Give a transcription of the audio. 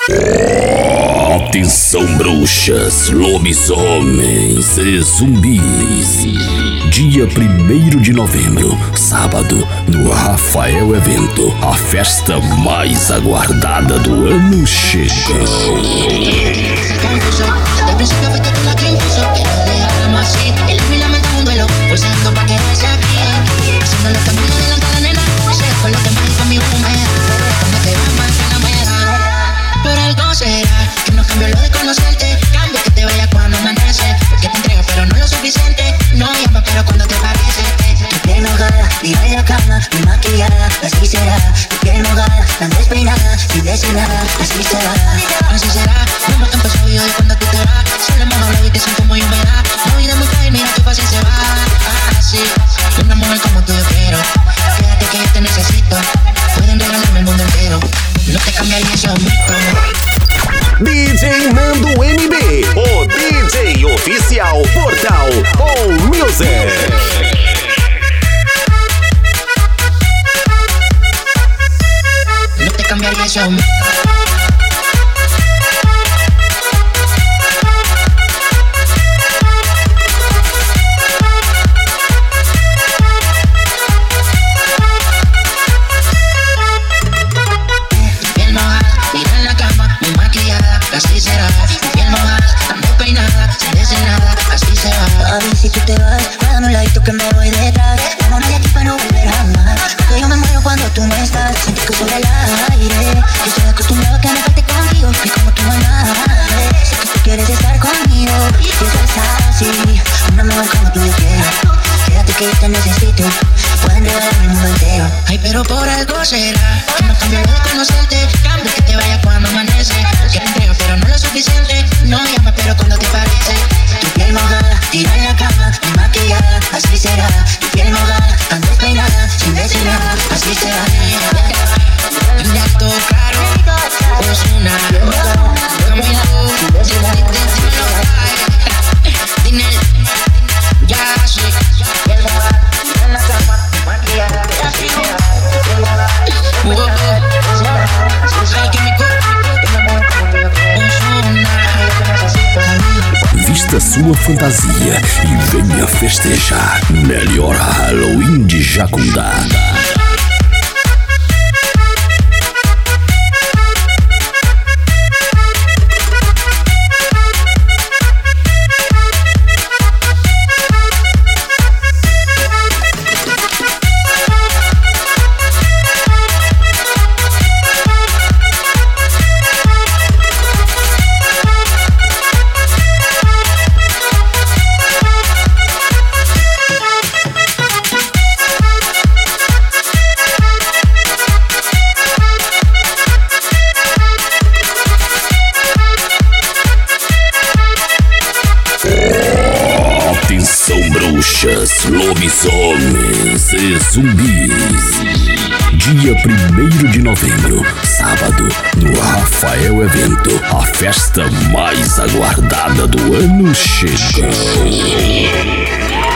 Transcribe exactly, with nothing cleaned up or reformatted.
Atenção, bruxas, lobisomens e zumbis. Dia primeiro de novembro, sábado, no Rafael Evento, a festa mais aguardada do ano chegou. Por algo será que no cambio lo de conocerte. Cambio que te vaya cuando amanece. Porque te entrego pero no lo suficiente. No llama pero cuando te parece. Tu piel mojada, tira en la cama, mi maquillada, así será. Tu piel mojada, tan despeinada, sin decir nada, así será. Así será, no me campo sabio de cuando tú te vas. Solo me hablo y te siento muy humedad. No vida muy caer, mira qué fácil se va. Así, una mujer como tú yo quiero. Quédate que yo te necesito. Pueden regalarme el mundo entero. No te cambiaría eso. D J Nando M B, o D J oficial Portal All Music. No te cambiaría eso. Así será, tu piel mojada, tan despeinada, sin decir nada, así se va. A ver si tú te vas, dame un like que me voy detrás. Vámonos de aquí para no volver jamás. Porque yo me muero cuando tú no estás. Siento que sobre el aire, yo estoy acostumbrado a que me falte contigo. Y como tú no hay madre, sé que tú quieres estar conmigo. Y eso es así, una mujer como tú yo quiero. Quédate que yo te necesito, pueden regalarme el mundo entero. Ay, pero por algo será que no cambio lo de conocerte. Cambio que te vaya cuando amanece. Que te entrego pero no lo suficiente. No llama pero cuando te parece. Tu piel mojada, tira en la cama, mi maquillada, así será. Tu piel mojada, tan despeinada, sin decir nada, así será. Y alto claro, Ozuna, Camilo, Dinero, ya sí. Piel mojada, tira en la cama, mi maquillada, así será. Piel mojada, ay que mi Vista sua fantasia e venha festejar melhor Halloween de Jacundá. Bruxas, lobisomens e zumbis. Dia primeiro de novembro, sábado, no Rafael Evento, a festa mais aguardada do ano chegou.